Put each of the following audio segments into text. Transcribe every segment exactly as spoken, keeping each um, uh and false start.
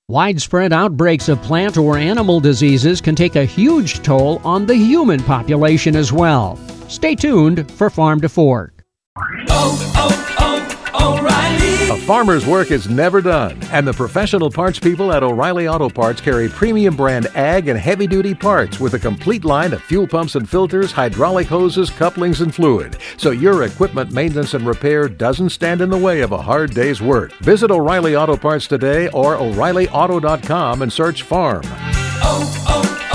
Widespread outbreaks of plant or animal diseases can take a huge toll on the human population as well. Stay tuned for Farm to Fork. Oh, oh, oh, O'Reilly! A farmer's work is never done, and the professional parts people at O'Reilly Auto Parts carry premium brand ag and heavy-duty parts with a complete line of fuel pumps and filters, hydraulic hoses, couplings, and fluid, so your equipment maintenance and repair doesn't stand in the way of a hard day's work. Visit O'Reilly Auto Parts today or O'Reilly Auto dot com and search farm. Oh,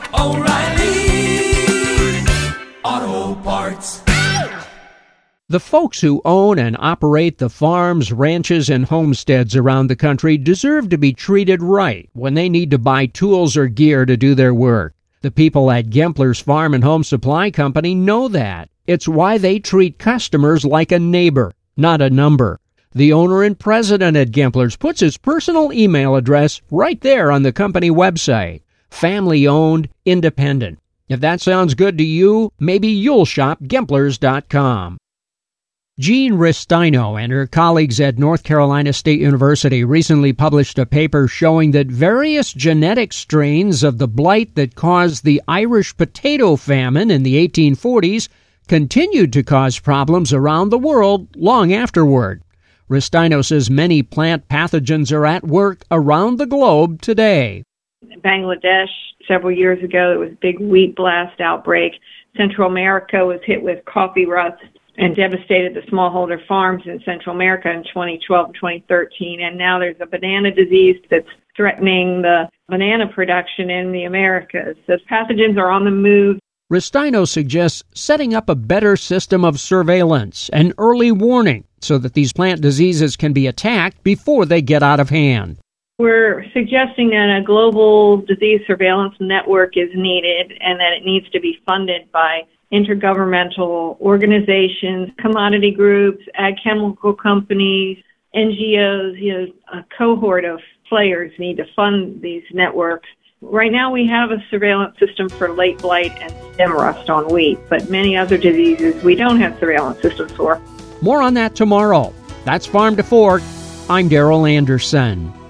oh, oh, O'Reilly Auto Parts. The folks who own and operate the farms, ranches, and homesteads around the country deserve to be treated right when they need to buy tools or gear to do their work. The people at Gempler's Farm and Home Supply Company know that. It's why they treat customers like a neighbor, not a number. The owner and president at Gempler's puts his personal email address right there on the company website. Family-owned, independent. If that sounds good to you, maybe you'll shop Gemplers dot com. Jean Ristino and her colleagues at North Carolina State University recently published a paper showing that various genetic strains of the blight that caused the Irish potato famine in the eighteen forties continued to cause problems around the world long afterward. Ristino says many plant pathogens are at work around the globe today. In Bangladesh, several years ago, there was a big wheat blast outbreak. Central America was hit with coffee rust and devastated the smallholder farms in Central America in twenty twelve and twenty thirteen. And now there's a banana disease that's threatening the banana production in the Americas. So pathogens are on the move. Ristino suggests setting up a better system of surveillance and early warning so that these plant diseases can be attacked before they get out of hand. We're suggesting that a global disease surveillance network is needed and that it needs to be funded by intergovernmental organizations, commodity groups, ag chemical companies, N G Os. You know, a cohort of players need to fund these networks. Right now we have a surveillance system for late blight and stem rust on wheat, but many other diseases we don't have surveillance systems for. More on that tomorrow. That's Farm to Fork. I'm Darrell Anderson.